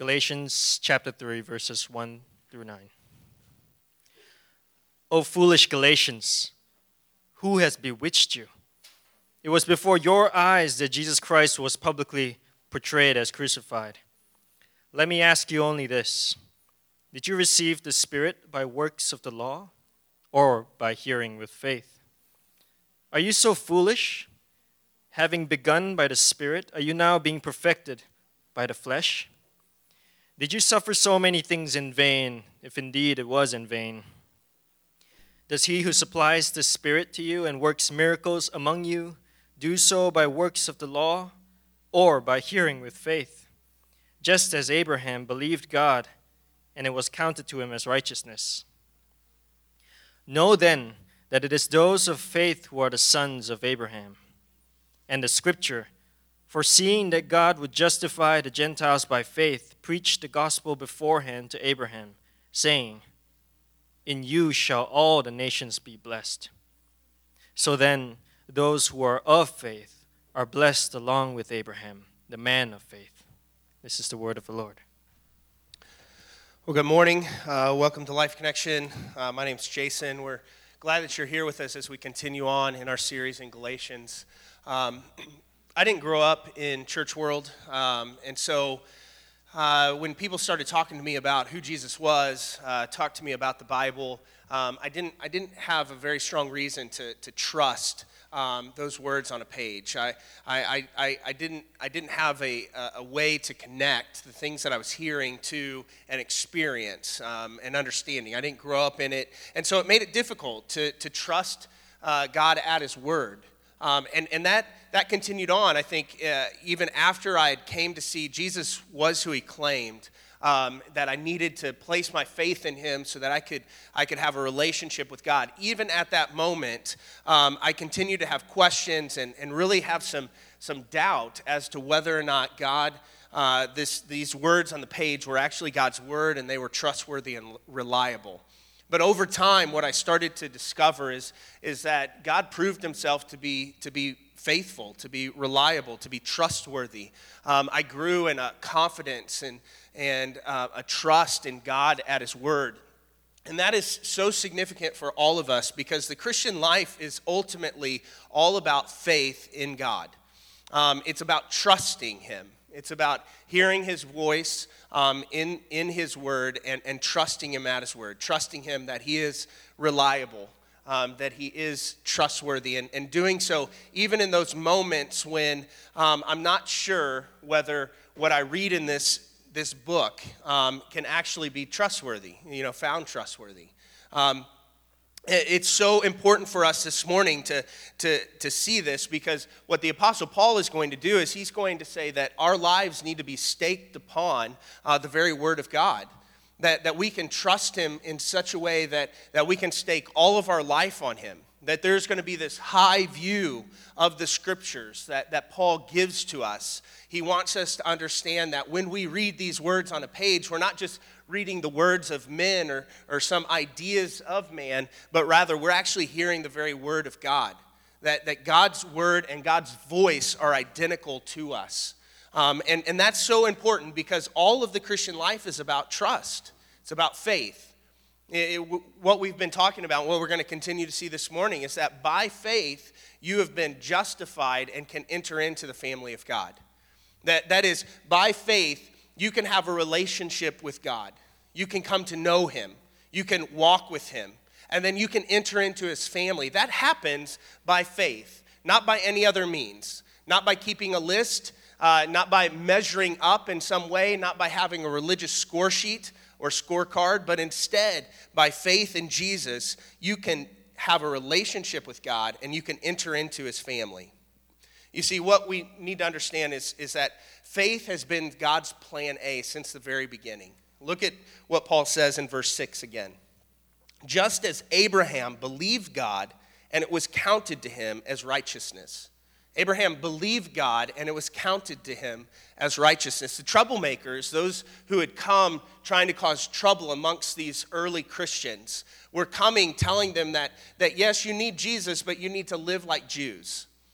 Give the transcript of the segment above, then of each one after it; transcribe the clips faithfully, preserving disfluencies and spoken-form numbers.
Galatians chapter three, verses one through nine. O foolish Galatians, who has bewitched you? It was before your eyes that Jesus Christ was publicly portrayed as crucified. Let me ask you only this. Did you receive the Spirit by works of the law or by hearing with faith? Are you so foolish? Having begun by the Spirit, are you now being perfected by the flesh? Did you suffer so many things in vain, if indeed it was in vain? Does he who supplies the Spirit to you and works miracles among you do so by works of the law or by hearing with faith? Just as Abraham believed God, and it was counted to him as righteousness. Know then that it is those of faith who are the sons of Abraham. And the Scripture, foreseeing that God would justify the Gentiles by faith, preached the gospel beforehand to Abraham, saying, in you shall all the nations be blessed. So then, those who are of faith are blessed along with Abraham, the man of faith. This is the word of the Lord. Well, good morning. Uh, welcome to Life Connection. Uh, my name's Jason. We're glad that you're here with us as we continue on in our series in Galatians. Um, I didn't grow up in church world, um, and so uh, when people started talking to me about who Jesus was, uh, talked to me about the Bible, um, I didn't I didn't have a very strong reason to to trust um, those words on a page. I I, I, I didn't I didn't have a a way to connect the things that I was hearing to an experience um, and understanding. I didn't grow up in it, and so it made it difficult to to trust uh, God at His word. Um, and, and that that continued on, I think, uh, even after I had came to see Jesus was who he claimed, um, that I needed to place my faith in him so that I could I could have a relationship with God. Even at that moment, um, I continued to have questions and, and really have some some doubt as to whether or not God, uh, this these words on the page were actually God's word and they were trustworthy and reliable. But over time, what I started to discover is, is that God proved himself to be to be faithful, to be reliable, to be trustworthy. Um, I grew in a confidence and, and uh, a trust in God at his word. And that is so significant for all of us because the Christian life is ultimately all about faith in God. Um, it's about trusting him. It's about hearing his voice um, in, in his word and, and trusting him at his word, trusting him that he is reliable, um, that he is trustworthy, and, and doing so even in those moments when um, I'm not sure whether what I read in this, this book um, can actually be trustworthy, you know, found trustworthy. Um, It's so important for us this morning to, to, to see this because what the Apostle Paul is going to do is he's going to say that our lives need to be staked upon uh, the very Word of God, that, that we can trust him in such a way that, that we can stake all of our life on him, that there's going to be this high view of the Scriptures that, that Paul gives to us. He wants us to understand that when we read these words on a page, we're not just reading the words of men or, or some ideas of man, but rather we're actually hearing the very word of God, that, that God's word and God's voice are identical to us. Um, and, and that's so important because all of the Christian life is about trust. It's about faith. It, it, what we've been talking about, what we're going to continue to see this morning is that by faith, you have been justified and can enter into the family of God. That, that is, by faith, you can have a relationship with God. You can come to know him. You can walk with him. And then you can enter into his family. That happens by faith, not by any other means. Not by keeping a list, uh, not by measuring up in some way, not by having a religious score sheet or scorecard, but instead, by faith in Jesus, you can have a relationship with God and you can enter into his family. You see, what we need to understand is, is that faith has been God's plan A since the very beginning. Look at what Paul says in verse six again. Just as Abraham believed God, and it was counted to him as righteousness. Abraham believed God, and it was counted to him as righteousness. The troublemakers, those who had come trying to cause trouble amongst these early Christians, were coming telling them that, that yes, you need Jesus, but you need to live like Jews.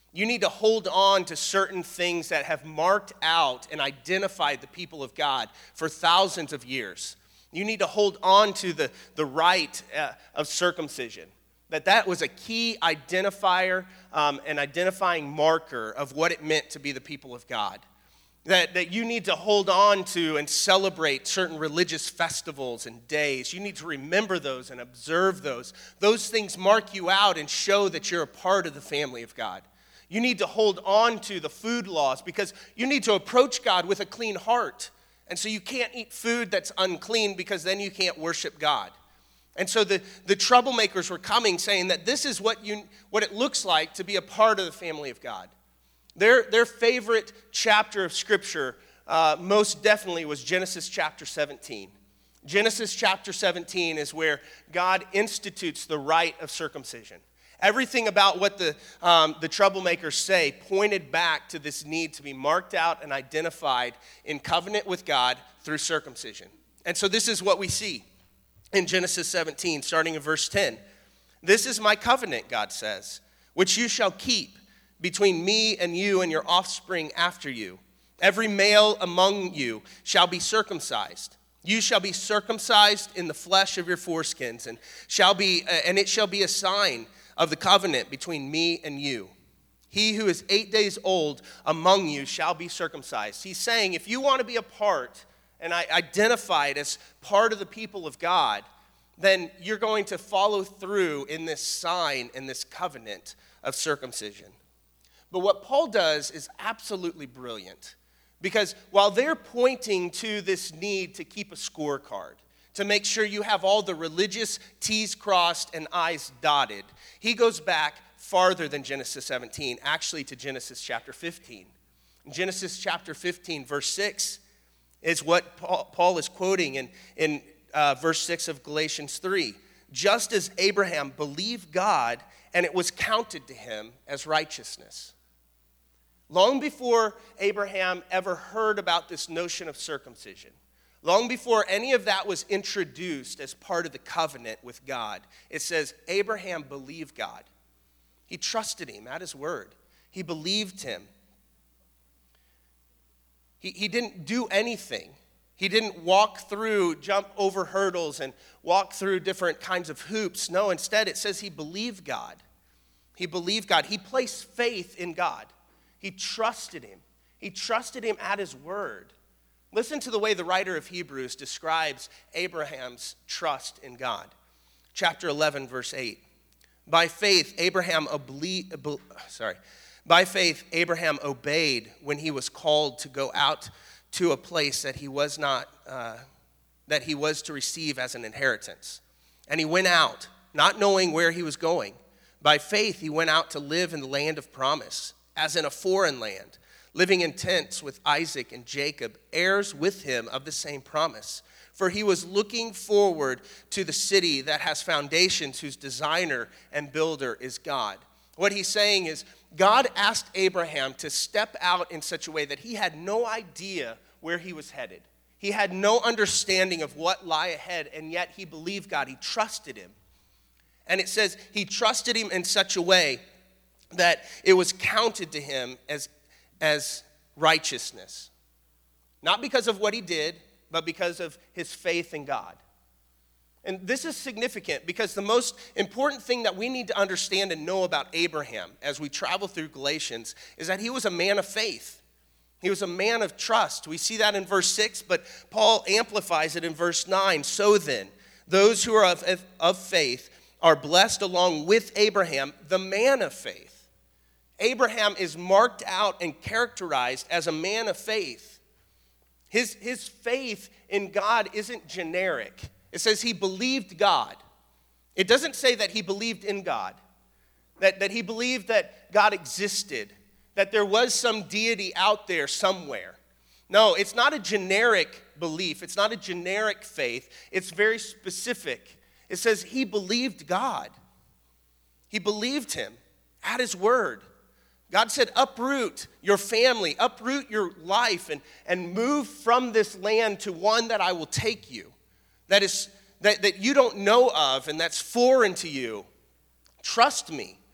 You need to hold on to certain things that have marked out and identified the people of God for thousands of years. You need to hold on to the, the rite uh, of circumcision. That that was a key identifier, um, an identifying marker of what it meant to be the people of God. That, that you need to hold on to and celebrate certain religious festivals and days. You need to remember those and observe those. Those things mark you out and show that you're a part of the family of God. You need to hold on to the food laws because you need to approach God with a clean heart. And so you can't eat food that's unclean because then you can't worship God. And so the, the troublemakers were coming saying that this is what you what it looks like to be a part of the family of God. Their, their favorite chapter of Scripture uh, most definitely was Genesis chapter seventeen. Genesis chapter seventeen is where God institutes the rite of circumcision. Everything about what the, um, the troublemakers say pointed back to this need to be marked out and identified in covenant with God through circumcision. And so this is what we see in Genesis seventeen, starting in verse ten. This is my covenant, God says, which you shall keep between me and you and your offspring after you. Every male among you shall be circumcised. You shall be circumcised in the flesh of your foreskins, and shall be, and it shall be a sign of the covenant between me and you. He who is eight days old among you shall be circumcised. He's saying if you want to be a part and identified as part of the people of God, then you're going to follow through in this sign and this covenant of circumcision. But what Paul does is absolutely brilliant, because while they're pointing to this need to keep a scorecard, to make sure you have all the religious T's crossed and I's dotted, he goes back farther than Genesis seventeen, actually to Genesis chapter fifteen. In Genesis chapter fifteen, verse six, is what Paul is quoting in, in uh, verse six of Galatians three. Just as Abraham believed God, and it was counted to him as righteousness. Long before Abraham ever heard about this notion of circumcision, long before any of that was introduced as part of the covenant with God, it says Abraham believed God. He trusted him at his word. He believed him. He, he didn't do anything. He didn't walk through, jump over hurdles and walk through different kinds of hoops. No, instead it says he believed God. He believed God. He placed faith in God. He trusted him. He trusted him at his word. Listen to the way the writer of Hebrews describes Abraham's trust in God. Chapter eleven, verse eight. By faith, Abraham oble- sorry. By faith, Abraham obeyed when he was called to go out to a place that he was not, uh, that he was to receive as an inheritance. And he went out, not knowing where he was going. By faith, he went out to live in the land of promise, as in a foreign land, living in tents with Isaac and Jacob, heirs with him of the same promise. For he was looking forward to the city that has foundations, whose designer and builder is God. What he's saying is, God asked Abraham to step out in such a way that he had no idea where he was headed. He had no understanding of what lay ahead, and yet he believed God. He trusted him. And it says he trusted him in such a way that it was counted to him as, as righteousness. Not because of what he did, but because of his faith in God. And this is significant because the most important thing that we need to understand and know about Abraham as we travel through Galatians is that he was a man of faith. He was a man of trust. We see that in verse six, but Paul amplifies it in verse nine. So then, those who are of, of faith are blessed along with Abraham, the man of faith. Abraham is marked out and characterized as a man of faith. His, his faith in God isn't generic. It says he believed God. It doesn't say that he believed in God, that, that he believed that God existed, that there was some deity out there somewhere. No, it's not a generic belief. It's not a generic faith. It's very specific. It says he believed God. He believed him at his word. God said, uproot your family, uproot your life, and, and move from this land to one that I will take you, that is that, that you don't know of and that's foreign to you. Trust me.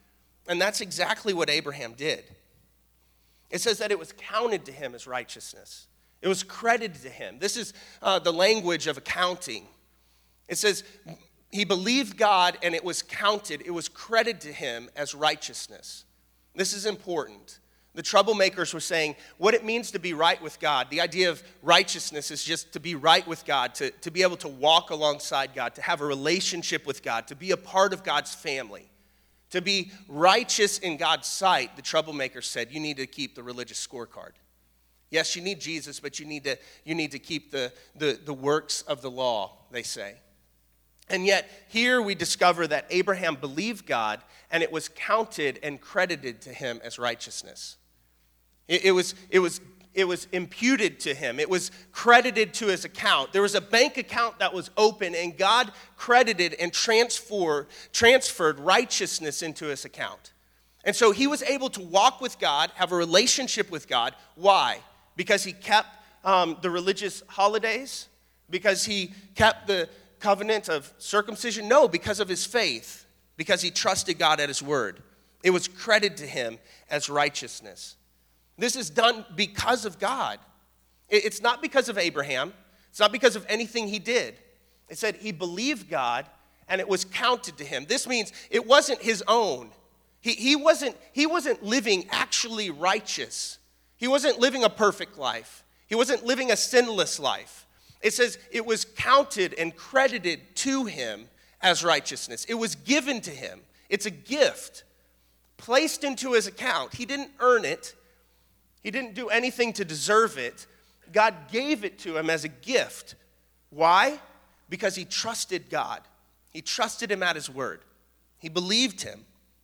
And that's exactly what Abraham did. It says that it was counted to him as righteousness. It was credited to him. This is uh, the language of accounting. It says he believed God and it was counted, it was credited to him as righteousness. This is important. The troublemakers were saying what it means to be right with God. The idea of righteousness is just to be right with God, to, to be able to walk alongside God, to have a relationship with God, to be a part of God's family. To be righteous in God's sight, the troublemakers said, you need to keep the religious scorecard. Yes, you need Jesus, but you need to, you need to keep the, the, the works of the law, they say. And yet, here we discover that Abraham believed God, and it was counted and credited to him as righteousness. It, it, was, it, was, it was imputed to him. It was credited to his account. There was a bank account that was open, and God credited and transfer, transferred righteousness into his account. And so he was able to walk with God, have a relationship with God. Why? Because he kept um, the religious holidays? Because he kept the covenant of circumcision? No, because of his faith, because he trusted God at his word. It was credited to him as righteousness. This is done because of God. It's not because of Abraham. It's not because of anything he did. It said he believed God and it was counted to him. This means it wasn't his own. He, he, wasn't, he wasn't living actually righteous. He wasn't living a perfect life. He wasn't living a sinless life. It says it was counted and credited to him as righteousness. It was given to him. It's a gift placed into his account. He didn't earn it. He didn't do anything to deserve it. God gave it to him as a gift. Why? Because he trusted God. He trusted him at his word. He believed him.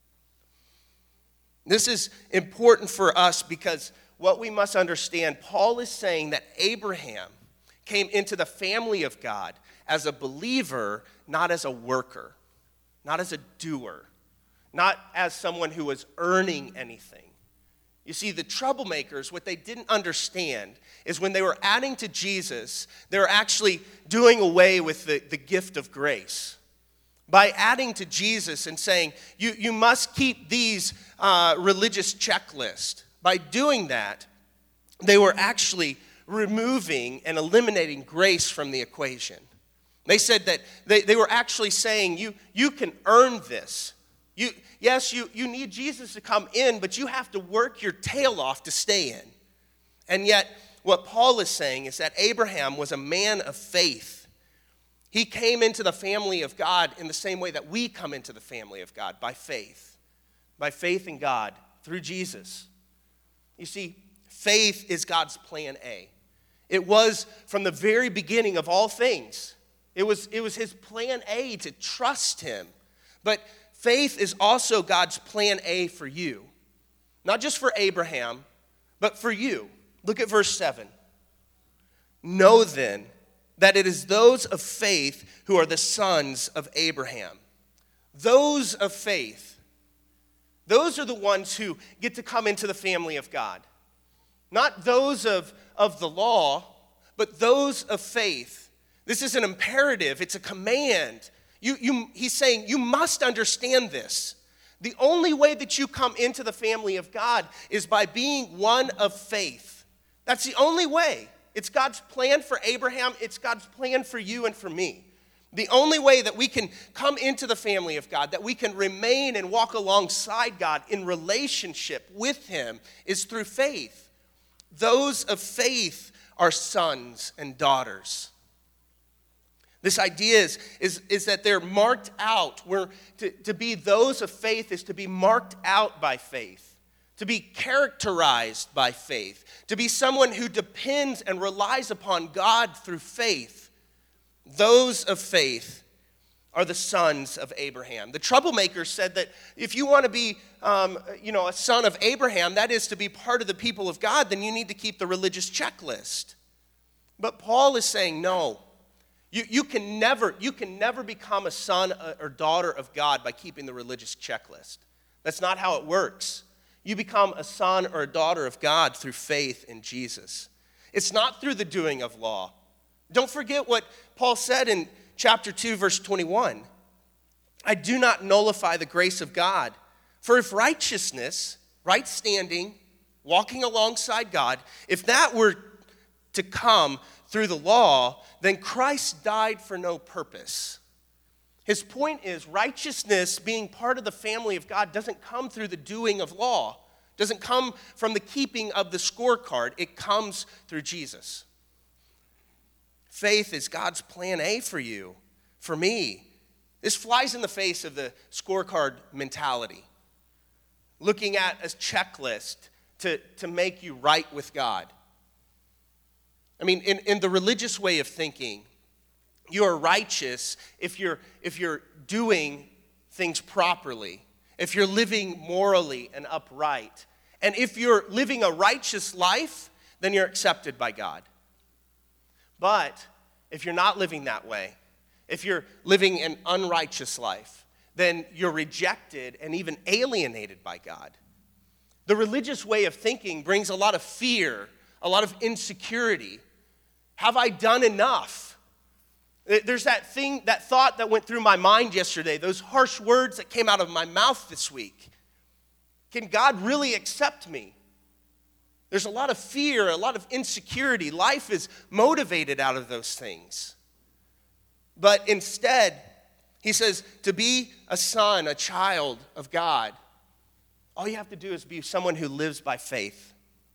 This is important for us because what we must understand, Paul is saying that Abraham came into the family of God as a believer, not as a worker, not as a doer, not as someone who was earning anything. You see, the troublemakers, what they didn't understand is when they were adding to Jesus, they were actually doing away with the, the gift of grace. By adding to Jesus and saying, you, you must keep these uh, religious checklists. By doing that, they were actually removing and eliminating grace from the equation. They said that they, they were actually saying, you, you can earn this. You, yes, you, you need Jesus to come in, but you have to work your tail off to stay in. And yet, what Paul is saying is that Abraham was a man of faith. He came into the family of God in the same way that we come into the family of God, by faith. By faith in God, through Jesus. You see, faith is God's plan A. It was from the very beginning of all things. It was, it was his plan A to trust him. But faith is also God's plan A for you. Not just for Abraham, but for you. Look at verse seven. Know then that it is those of faith who are the sons of Abraham. Those of faith. Those are the ones who get to come into the family of God. Not those of, of the law, but those of faith. This is an imperative. It's a command. You, you, he's saying you must understand this. The only way that you come into the family of God is by being one of faith. That's the only way. It's God's plan for Abraham. It's God's plan for you and for me. The only way that we can come into the family of God, that we can remain and walk alongside God in relationship with him, is through faith. Those of faith are sons and daughters. This idea is, is, is that they're marked out. We're, to, to be those of faith is to be marked out by faith, to be characterized by faith, to be someone who depends and relies upon God through faith. Those of faith are the sons of Abraham. The troublemakers said that if you want to be um, you know, a son of Abraham, that is to be part of the people of God, then you need to keep the religious checklist. But Paul is saying no. You, you, can never, you can never become a son or daughter of God by keeping the religious checklist. That's not how it works. You become a son or a daughter of God through faith in Jesus. It's not through the doing of law. Don't forget what Paul said in chapter two, verse twenty-one. I do not nullify the grace of God, For if righteousness, right standing, walking alongside God, if that were to come through the law, then Christ died for no purpose. His point is righteousness, being part of the family of God, doesn't come through the doing of law, doesn't come from the keeping of the scorecard. It comes through Jesus. Faith is God's plan A for you, for me. This flies in the face of the scorecard mentality. Looking at a checklist to, to make you right with God. I mean, in, in the religious way of thinking, you are righteous if you're, if you're doing things properly, if you're living morally and upright. And if you're living a righteous life, then you're accepted by God. But if you're not living that way, if you're living an unrighteous life, then you're rejected and even alienated by God. The religious way of thinking brings a lot of fear, a lot of insecurity. Have I done enough? There's that thing, that thought that went through my mind yesterday, those harsh words that came out of my mouth this week. Can God really accept me? There's a lot of fear, a lot of insecurity. Life is motivated out of those things. But instead, he says, to be a son, a child of God, all you have to do is be someone who lives by faith.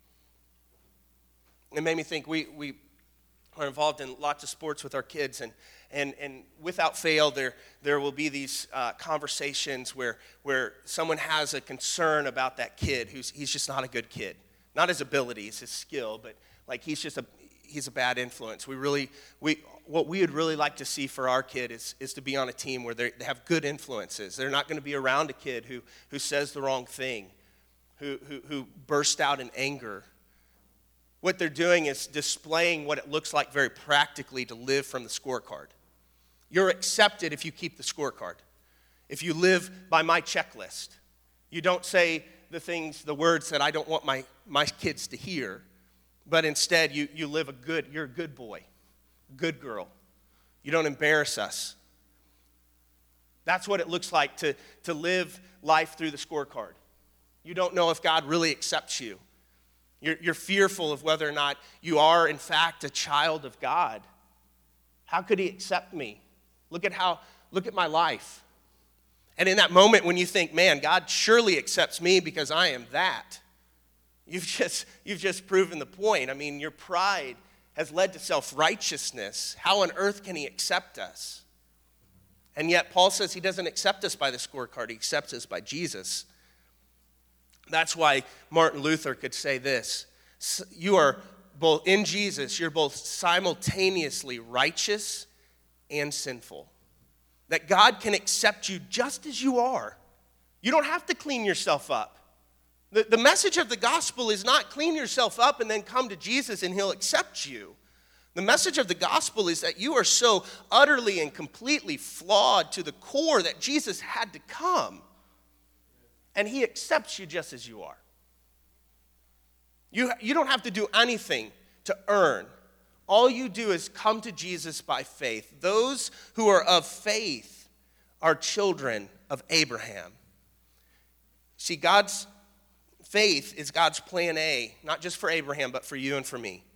It made me think, we, we are involved in lots of sports with our kids, and and, and without fail, there, there will be these uh, conversations where, where someone has a concern about that kid who's he's just not a good kid. Not his abilities, his skill, but like he's just a he's a bad influence. We really we what we would really like to see for our kid is is to be on a team where they have good influences. They're not going to be around a kid who who says the wrong thing, who who who bursts out in anger. What they're doing is displaying what it looks like very practically to live from the scorecard. You're accepted if you keep the scorecard. If you live by my checklist. You don't say the things, the words that I don't want my, my kids to hear, but instead you, you live a good, you're a good boy, good girl. You don't embarrass us. That's what it looks like to, to live life through the scorecard. You don't know if God really accepts you. You're, you're fearful of whether or not you are, in fact, a child of God. How could he accept me? Look at how, look at my life. And in that moment when you think, man, God surely accepts me because I am that, you've just, you've just proven the point. I mean, your pride has led to self-righteousness. How on earth can he accept us? And yet Paul says he doesn't accept us by the scorecard. He accepts us by Jesus. That's why Martin Luther could say this. You are both, in Jesus, you're both simultaneously righteous and sinful. That God can accept you just as you are. You don't have to clean yourself up. The, the message of the gospel is not clean yourself up and then come to Jesus and he'll accept you. The message of the gospel is that you are so utterly and completely flawed to the core that Jesus had to come. And he accepts you just as you are. You, you don't have to do anything to earn. All you do is come to Jesus by faith. Those who are of faith are children of Abraham. See, God's faith is God's plan A, not just for Abraham, but for you and for me.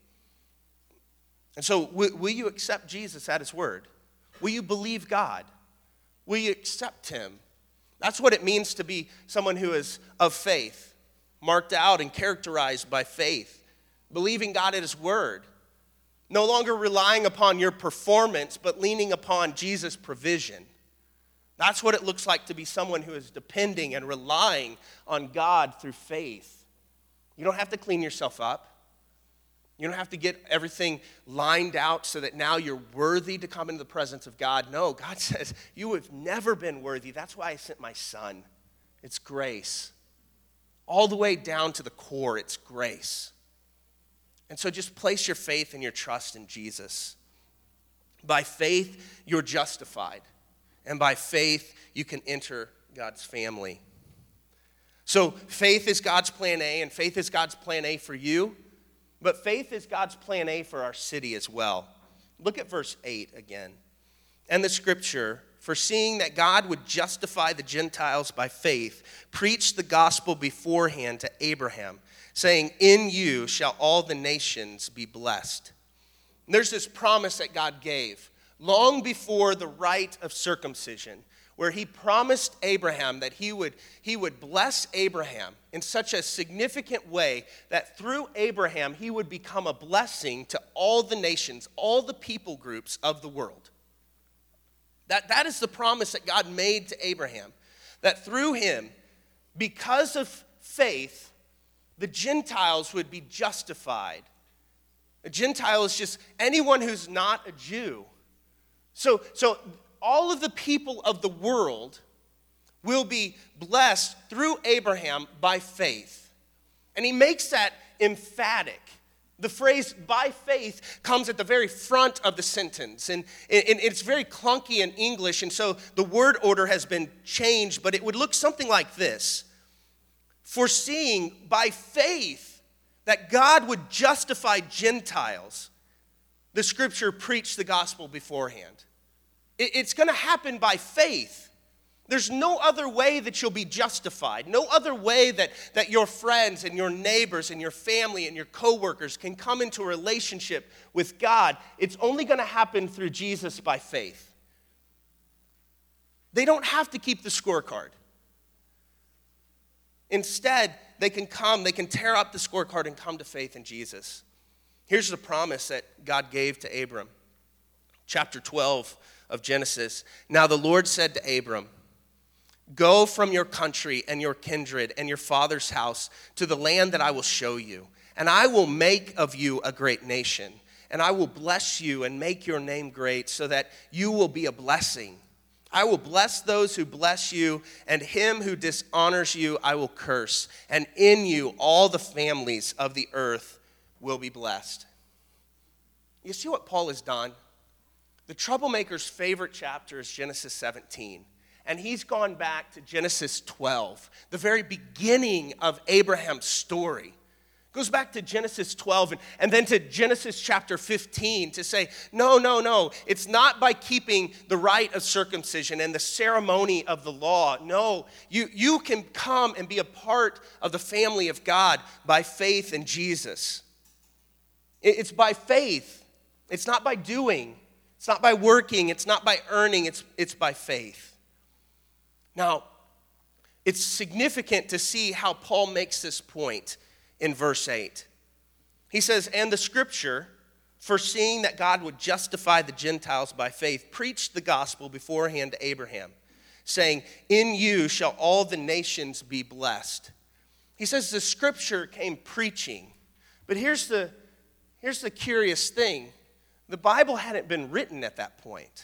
And so, will, will you accept Jesus at his word? Will you believe God? Will you accept him? That's what it means to be someone who is of faith, marked out and characterized by faith, believing God at his word, no longer relying upon your performance, but leaning upon Jesus' provision. That's what it looks like to be someone who is depending and relying on God through faith. You don't have to clean yourself up. You don't have to get everything lined out so that now you're worthy to come into the presence of God. No, God says, you have never been worthy. That's why I sent my son. It's grace. All the way down to the core, it's grace. And so just place your faith and your trust in Jesus. By faith, you're justified. And by faith, you can enter God's family. So faith is God's plan A, and faith is God's plan A for you. But faith is God's plan A for our city as well. Look at verse eight again. And the scripture, foreseeing that God would justify the Gentiles by faith, preached the gospel beforehand to Abraham, saying, in you shall all the nations be blessed. And there's this promise that God gave long before the rite of circumcision, where he promised Abraham that he would, he would bless Abraham in such a significant way that through Abraham he would become a blessing to all the nations, all the people groups of the world. That, that is the promise that God made to Abraham, that through him, because of faith, the Gentiles would be justified. A Gentile is just anyone who's not a Jew. So, so all of the people of the world will be blessed through Abraham by faith. And he makes that emphatic. The phrase by faith comes at the very front of the sentence. And, and it's very clunky in English, and so the word order has been changed, but it would look something like this. Foreseeing by faith that God would justify Gentiles, the scripture preached the gospel beforehand. It's going to happen by faith. There's no other way that you'll be justified. No other way that, that your friends and your neighbors and your family and your coworkers can come into a relationship with God. It's only going to happen through Jesus by faith. They don't have to keep the scorecard. Instead, they can come, they can tear up the scorecard and come to faith in Jesus. Here's the promise that God gave to Abram. Chapter twelve of Genesis. Now the Lord said to Abram, go from your country and your kindred and your father's house to the land that I will show you, and I will make of you a great nation, and I will bless you and make your name great so that you will be a blessing. I will bless those who bless you, and him who dishonors you I will curse, and in you all the families of the earth will be blessed. You see what Paul has done? The troublemaker's favorite chapter is Genesis seventeen. And he's gone back to Genesis twelve, the very beginning of Abraham's story. Goes back to Genesis twelve and, and then to Genesis chapter fifteen to say, no, no, no, it's not by keeping the rite of circumcision and the ceremony of the law. No, you, you can come and be a part of the family of God by faith in Jesus. It, it's by faith. It's not by doing. It's not by working. It's not by earning. It's, it's by faith. Now, it's significant to see how Paul makes this point in verse eight. He says, and the scripture, foreseeing that God would justify the Gentiles by faith, preached the gospel beforehand to Abraham, saying, in you shall all the nations be blessed. He says the scripture came preaching. But here's the, here's the curious thing. The Bible hadn't been written at that point.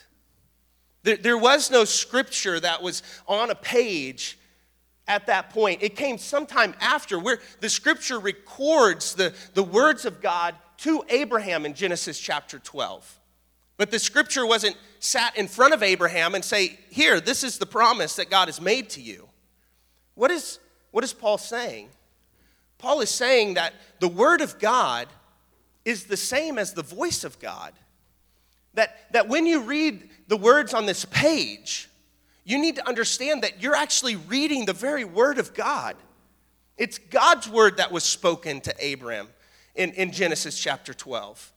There was no scripture that was on a page at that point. It came sometime after, where the scripture records the, the words of God to Abraham in Genesis chapter twelve. But the scripture wasn't sat in front of Abraham and say, here, this is the promise that God has made to you. What is, what is Paul saying? Paul is saying that the word of God is the same as the voice of God. That, that when you read the words on this page, you need to understand that you're actually reading the very word of God. It's God's word that was spoken to Abraham in, in Genesis chapter twelve.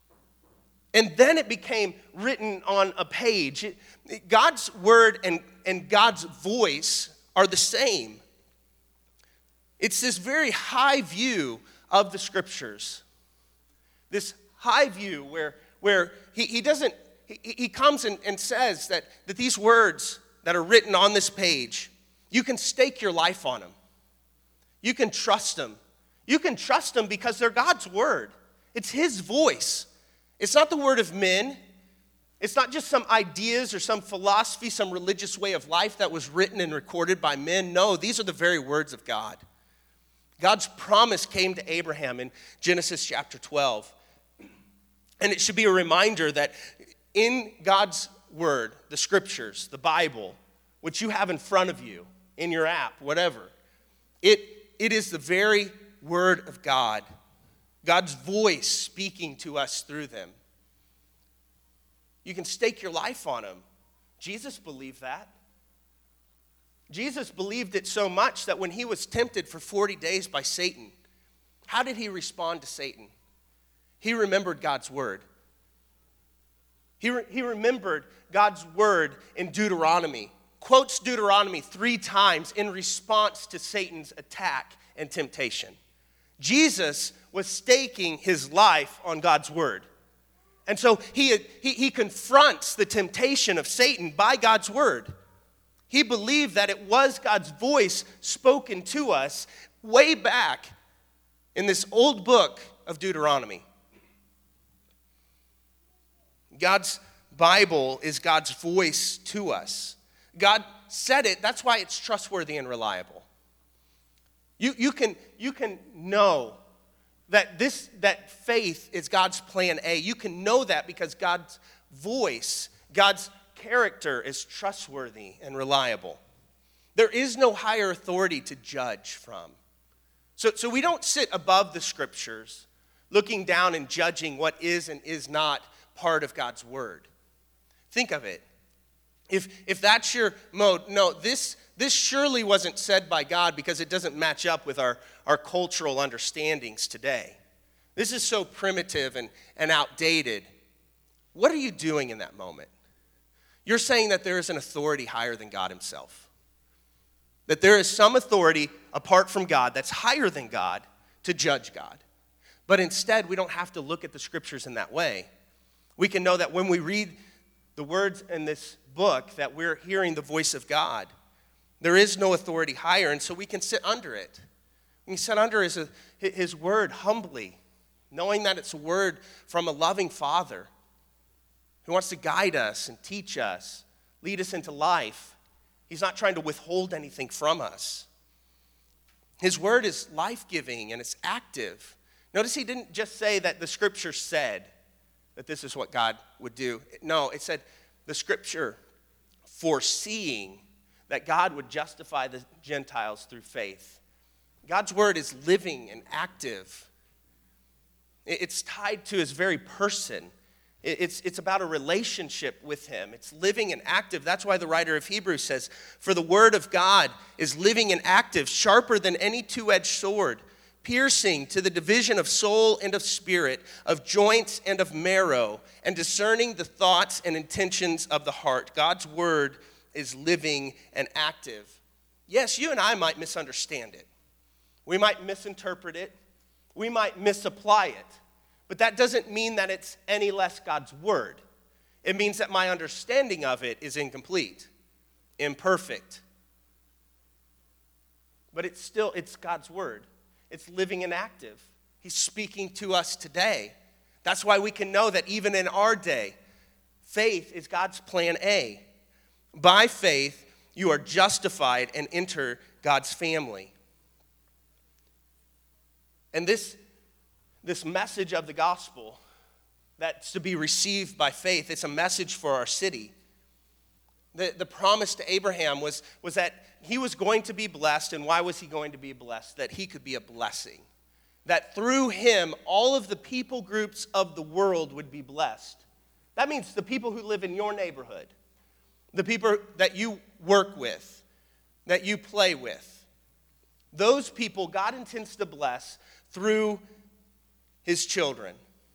And then it became written on a page. It, it, God's word and, and God's voice are the same. It's this very high view of the scriptures. This high view where where he, he doesn't, he, he comes and, and says that, that these words that are written on this page, you can stake your life on them. You can trust them. You can trust them because they're God's word. It's his voice. It's not the word of men. It's not just some ideas or some philosophy, some religious way of life that was written and recorded by men. No, these are the very words of God. God's promise came to Abraham in Genesis chapter twelve. And it should be a reminder that in God's word, the scriptures, the Bible, which you have in front of you, in your app, whatever, it, it is the very word of God, God's voice speaking to us through them. You can stake your life on them Jesus believed that. Jesus believed it so much that when he was tempted for forty days by Satan, how did he respond to Satan? He remembered God's word. He, re- he remembered God's word in Deuteronomy, quotes Deuteronomy three times in response to Satan's attack and temptation. Jesus was staking his life on God's word. And so he, he, he confronts the temptation of Satan by God's word. He believed that it was God's voice spoken to us way back in this old book of Deuteronomy. God's Bible is God's voice to us. God said it, that's why it's trustworthy and reliable. You, you, can, you can know that this that faith is God's plan A. You can know that because God's voice, God's character is trustworthy and reliable. There is no higher authority to judge from. So, so we don't sit above the scriptures looking down and judging what is and is not part of God's word. Think of it. If, if that's your mode, no, this, this surely wasn't said by God because it doesn't match up with our, our cultural understandings today. This is so primitive and, and outdated. What are you doing in that moment? You're saying that there is an authority higher than God himself. That there is some authority apart from God that's higher than God to judge God. But instead, we don't have to look at the scriptures in that way. We can know that when we read the words in this book, that we're hearing the voice of God. There is no authority higher, and so we can sit under it. We can sit under his, his word humbly, knowing that it's a word from a loving Father who wants to guide us and teach us, lead us into life. He's not trying to withhold anything from us. His word is life-giving and it's active. Notice he didn't just say that the scripture said that this is what God would do. No, it said the scripture foreseeing that God would justify the Gentiles through faith. God's word is living and active. It's tied to his very person. It's, it's about a relationship with him. It's living and active. That's why the writer of Hebrews says, "For the word of God is living and active, sharper than any two-edged sword, piercing to the division of soul and of spirit, of joints and of marrow, and discerning the thoughts and intentions of the heart." God's word is living and active. Yes, you and I might misunderstand it. We might misinterpret it. We might misapply it. But that doesn't mean that it's any less God's word. It means that my understanding of it is incomplete, imperfect. But it's still, it's God's word. It's living and active. He's speaking to us today. That's why we can know that even in our day, faith is God's plan A. By faith, you are justified and enter God's family. And this, this message of the gospel that's to be received by faith, it's a message for our city. The, the promise to Abraham was, was that he was going to be blessed. And why was he going to be blessed? That he could be a blessing. That through him, all of the people groups of the world would be blessed. That means the people who live in your neighborhood, the people that you work with, that you play with. Those people God intends to bless through his children.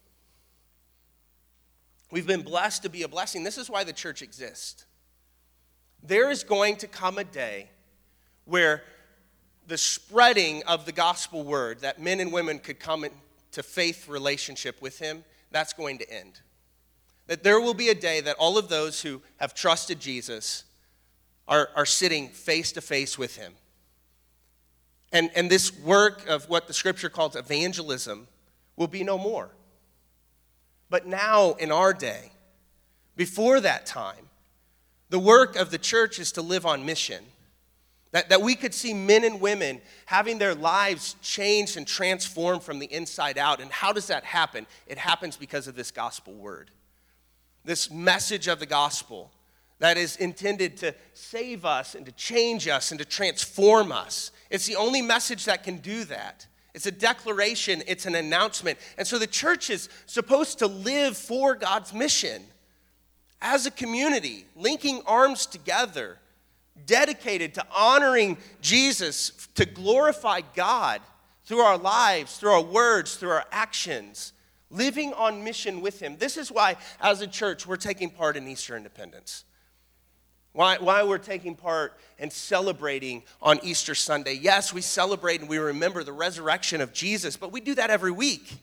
We've been blessed to be a blessing. This is why the church exists. There is going to come a day where the spreading of the gospel word, that men and women could come into faith relationship with him, that's going to end. That there will be a day that all of those who have trusted Jesus are, are sitting face to face with him. And, and this work of what the scripture calls evangelism will be no more. But now in our day, before that time, the work of the church is to live on mission. That, that we could see men and women having their lives changed and transformed from the inside out. And how does that happen? It happens because of this gospel word. This message of the gospel that is intended to save us and to change us and to transform us. It's the only message that can do that. It's a declaration, it's an announcement. And so the church is supposed to live for God's mission. as a community, linking arms together, dedicated to honoring Jesus, to glorify God through our lives, through our words, through our actions, living on mission with him. This is why, as a church, we're taking part in Easter Independence. Why, why we're taking part and celebrating on Easter Sunday. Yes, we celebrate and we remember the resurrection of Jesus, but we do that every week.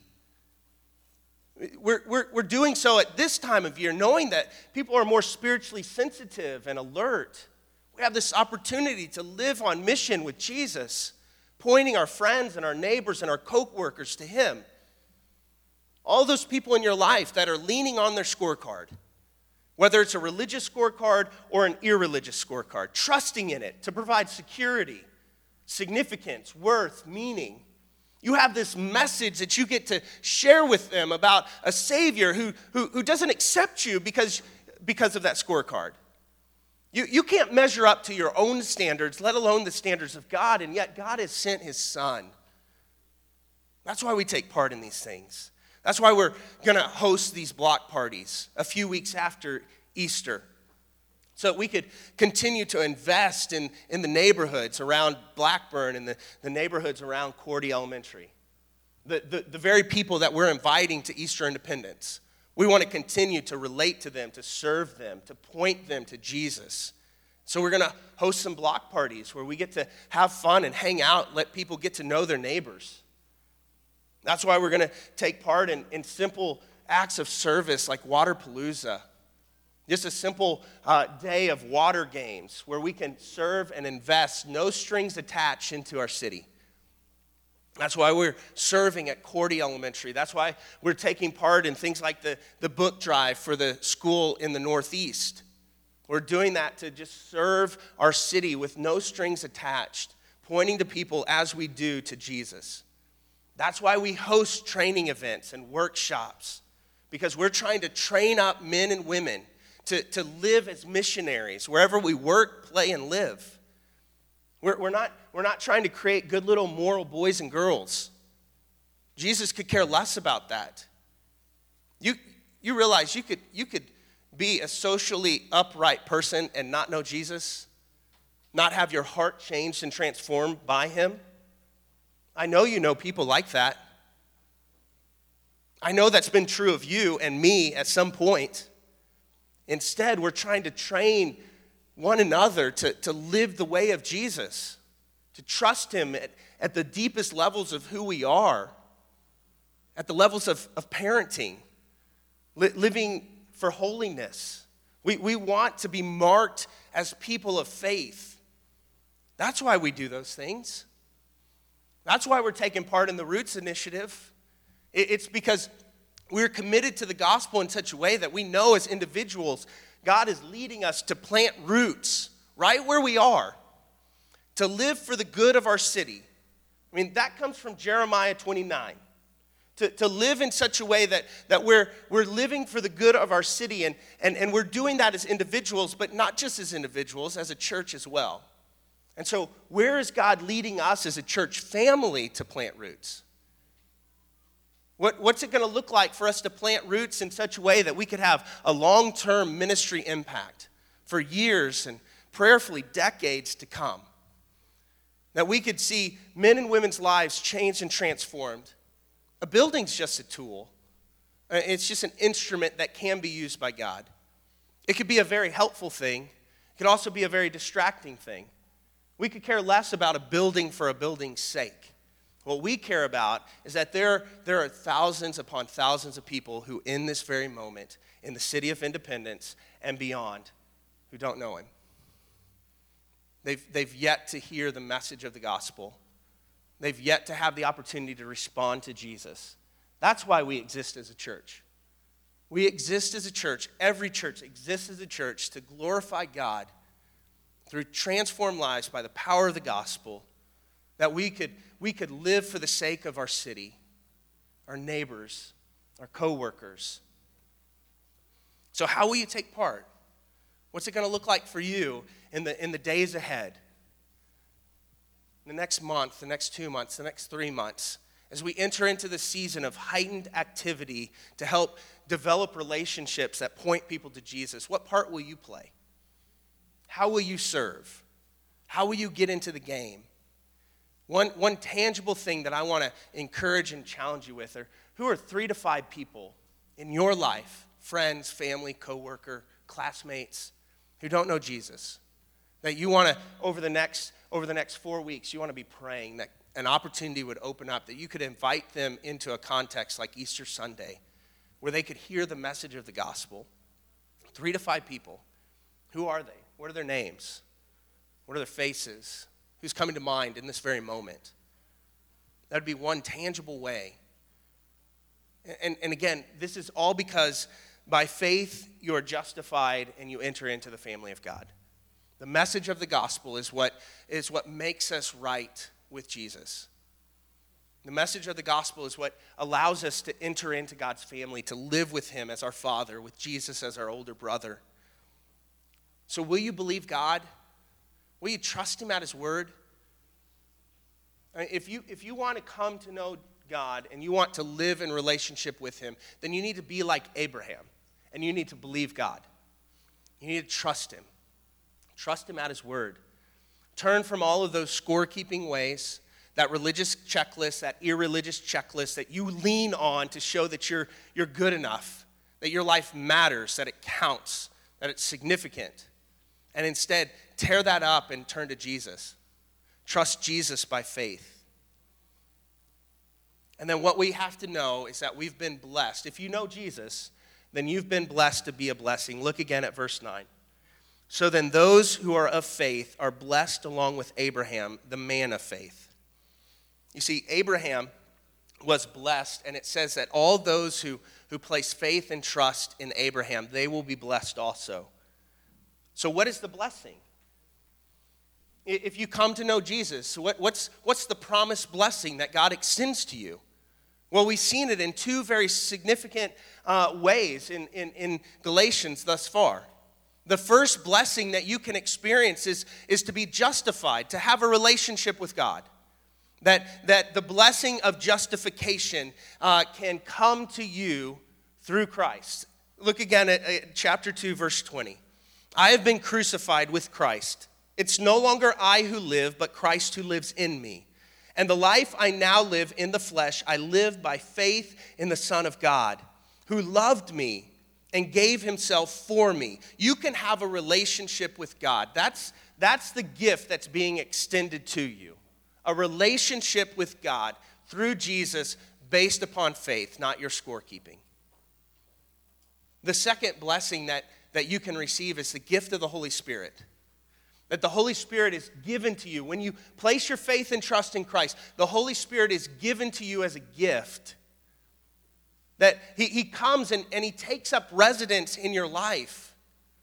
We're, we're, we're doing so at this time of year, knowing that people are more spiritually sensitive and alert. We have this opportunity to live on mission with Jesus, pointing our friends and our neighbors and our co-workers to him. All those people in your life that are leaning on their scorecard, whether it's a religious scorecard or an irreligious scorecard, trusting in it to provide security, significance, worth, meaning. You have this message that you get to share with them about a Savior who, who, who doesn't accept you because, because of that scorecard. You, you can't measure up to your own standards, let alone the standards of God, and yet God has sent his Son. That's why we take part in these things. That's why we're going to host these block parties a few weeks after Easter, so that we could continue to invest in, in the neighborhoods around Blackburn and the, the neighborhoods around Cordy Elementary. The, the, the very people that we're inviting to Easter Independence. We want to continue to relate to them, to serve them, to point them to Jesus. So we're going to host some block parties where we get to have fun and hang out, let people get to know their neighbors. That's why we're going to take part in, in simple acts of service like Waterpalooza. Just a simple uh, day of water games where we can serve and invest, no strings attached, into our city. That's why we're serving at Cordy Elementary. That's why we're taking part in things like the, the book drive for the school in the Northeast. We're doing that to just serve our city with no strings attached, pointing to people as we do to Jesus. That's why we host training events and workshops, because we're trying to train up men and women to, to live as missionaries wherever we work, play, and live. We're, we're, not, we're not trying to create good little moral boys and girls. Jesus could care less about that. You, you realize you could, you could be a socially upright person and not know Jesus, not have your heart changed and transformed by him. I know you know people like that. I know that's been true of you and me at some point. Instead, we're trying to train one another to, to live the way of Jesus, to trust him at, at the deepest levels of who we are, at the levels of, of parenting, li- living for holiness. We, we want to be marked as people of faith. That's why we do those things. That's why we're taking part in the Roots Initiative. It, it's because we're committed to the gospel in such a way that we know as individuals, God is leading us to plant roots right where we are, to live for the good of our city. I mean, that comes from Jeremiah twenty-nine. To, to live in such a way that, that we're, we're living for the good of our city, and, and, and we're doing that as individuals, but not just as individuals, as a church as well. And so, where is God leading us as a church family to plant roots? What, what's it going to look like for us to plant roots in such a way that we could have a long-term ministry impact for years and prayerfully decades to come? That we could see men and women's lives changed and transformed. A building's just a tool. It's just an instrument that can be used by God. It could be a very helpful thing. It could also be a very distracting thing. We could care less about a building for a building's sake. What we care about is that there, there are thousands upon thousands of people who in this very moment, in the city of Independence and beyond, who don't know him. They've, they've yet to hear the message of the gospel. They've yet to have the opportunity to respond to Jesus. That's why we exist as a church. We exist as a church. Every church exists as a church to glorify God through transformed lives by the power of the gospel, that we could, we could live for the sake of our city, our neighbors, our co-workers. So how will you take part? What's it going to look like for you in the, in the days ahead? The next month, the next two months, the next three months, as we enter into the season of heightened activity to help develop relationships that point people to Jesus, what part will you play? How will you serve? How will you get into the game? One, one tangible thing that I want to encourage and challenge you with are, who are three to five people in your life, friends, family, coworker, classmates, who don't know Jesus, that you want to, over the next over the next four weeks, you want to be praying that an opportunity would open up, that you could invite them into a context like Easter Sunday, where they could hear the message of the gospel. Three to five people. Who are they? What are their names? What are their faces? Who's coming to mind in this very moment? That would be one tangible way. And, and again, this is all because by faith you are justified and you enter into the family of God. The message of the gospel is what, is what makes us right with Jesus. The message of the gospel is what allows us to enter into God's family, to live with him as our Father, with Jesus as our older brother. So will you believe God? Will you trust him at his word? I mean, if you, if you want to come to know God and you want to live in relationship with him, then you need to be like Abraham, and you need to believe God. You need to trust him. Trust him at his word. Turn from all of those scorekeeping ways, that religious checklist, that irreligious checklist that you lean on to show that you're, you're good enough, that your life matters, that it counts, that it's significant. And instead, tear that up and turn to Jesus. Trust Jesus by faith. And then what we have to know is that we've been blessed. If you know Jesus, then you've been blessed to be a blessing. Look again at verse nine. So then those who are of faith are blessed along with Abraham, the man of faith. You see, Abraham was blessed, and it says that all those who, who place faith and trust in Abraham, they will be blessed also. So what is the blessing? If you come to know Jesus, what, what's, what's the promised blessing that God extends to you? Well, we've seen it in two very significant uh, ways in, in, in Galatians thus far. The first blessing that you can experience is, is to be justified, to have a relationship with God. That, that the blessing of justification uh, can come to you through Christ. Look again at, at chapter two, verse twenty. I have been crucified with Christ. It's no longer I who live, but Christ who lives in me. And the life I now live in the flesh, I live by faith in the Son of God, who loved me and gave himself for me. You can have a relationship with God. That's, that's the gift that's being extended to you. A relationship with God through Jesus based upon faith, not your scorekeeping. The second blessing that, that you can receive is the gift of the Holy Spirit. That the Holy Spirit is given to you. When you place your faith and trust in Christ, the Holy Spirit is given to you as a gift. That he, he comes and, and he takes up residence in your life.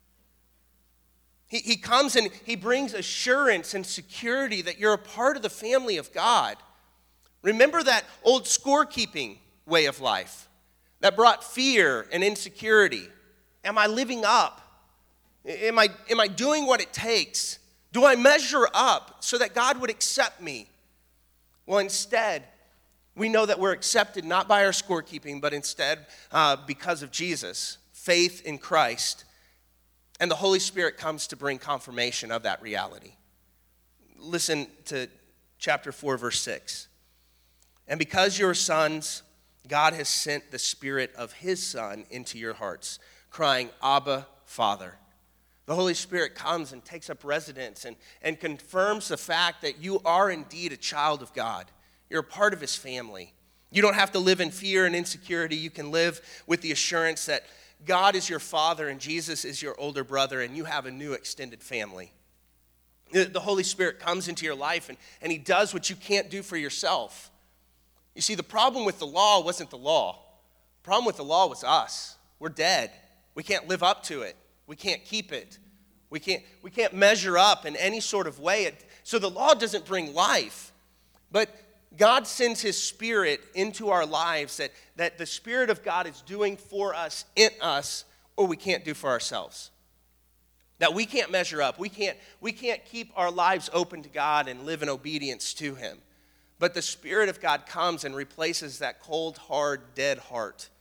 He, he comes and he brings assurance and security that you're a part of the family of God. Remember that old scorekeeping way of life that brought fear and insecurity. Am I living up? Am I, am I doing what it takes? Do I measure up so that God would accept me? Well, instead, we know that we're accepted not by our scorekeeping, but instead uh, because of Jesus, faith in Christ. And the Holy Spirit comes to bring confirmation of that reality. Listen to chapter four, verse six. And because you're sons, God has sent the Spirit of his Son into your hearts, crying, Abba, Father. The Holy Spirit comes and takes up residence and, and confirms the fact that you are indeed a child of God. You're a part of his family. You don't have to live in fear and insecurity. You can live with the assurance that God is your father and Jesus is your older brother, and you have a new extended family. The Holy Spirit comes into your life, and, and he does what you can't do for yourself. You see, the problem with the law wasn't the law. The problem with the law was us. We're dead. We can't live up to it. We can't keep it. We can't, we can't measure up in any sort of way. It, so the law doesn't bring life. But God sends his Spirit into our lives that, that the Spirit of God is doing for us, in us, or we can't do for ourselves. That we can't measure up. We can't, we can't keep our lives open to God and live in obedience to him. But the Spirit of God comes and replaces that cold, hard, dead heart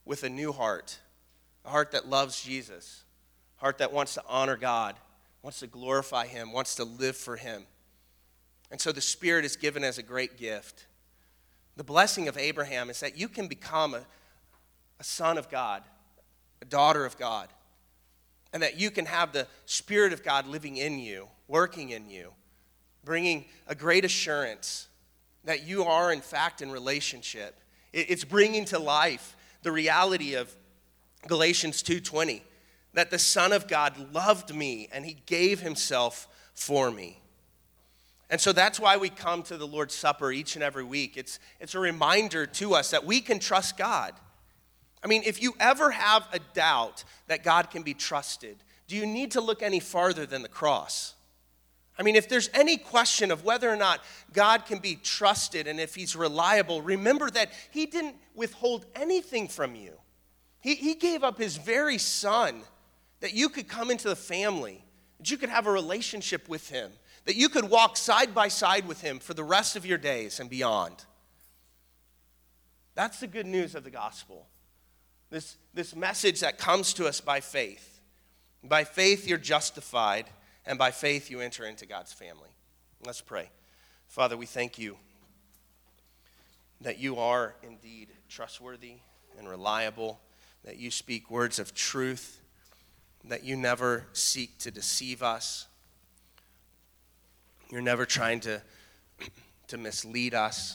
with a new heart, a heart that loves Jesus, a heart that wants to honor God, wants to glorify him, wants to live for him. And so the Spirit is given as a great gift. The blessing of Abraham is that you can become a, a son of God, a daughter of God, and that you can have the Spirit of God living in you, working in you, bringing a great assurance that you are, in fact, in relationship. It's bringing to life the reality of Galatians two twenty, that the Son of God loved me and he gave himself for me. And so that's why we come to the Lord's Supper each and every week. It's, it's a reminder to us that we can trust God. I mean, if you ever have a doubt that God can be trusted, do you need to look any farther than the cross? I mean, if there's any question of whether or not God can be trusted and if he's reliable, remember that he didn't withhold anything from you. He, he gave up his very son that you could come into the family, that you could have a relationship with him, that you could walk side by side with him for the rest of your days and beyond. That's the good news of the gospel. This, this message that comes to us by faith. By faith, you're justified, and by faith, you enter into God's family. Let's pray. Father, we thank you that you are indeed trustworthy and reliable, that you speak words of truth, that you never seek to deceive us. You're never trying to, to mislead us.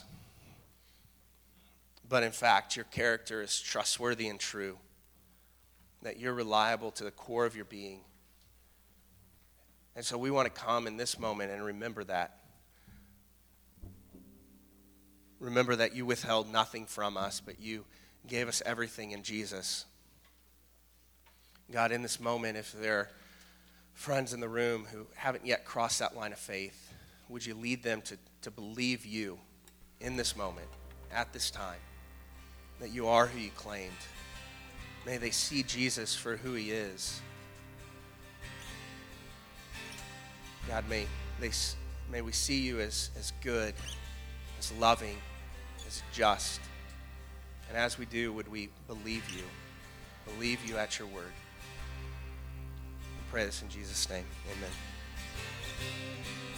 But in fact, your character is trustworthy and true, that you're reliable to the core of your being. And so we want to come in this moment and remember that. Remember that you withheld nothing from us, but you gave us everything in Jesus. God, in this moment, if there are friends in the room who haven't yet crossed that line of faith, would you lead them to, to believe you in this moment, at this time, that you are who you claimed. May they see Jesus for who he is. God, may they may we see you as, as good, as loving, as just. And as we do, would we believe you, believe you at your word. We pray this in Jesus' name. Amen.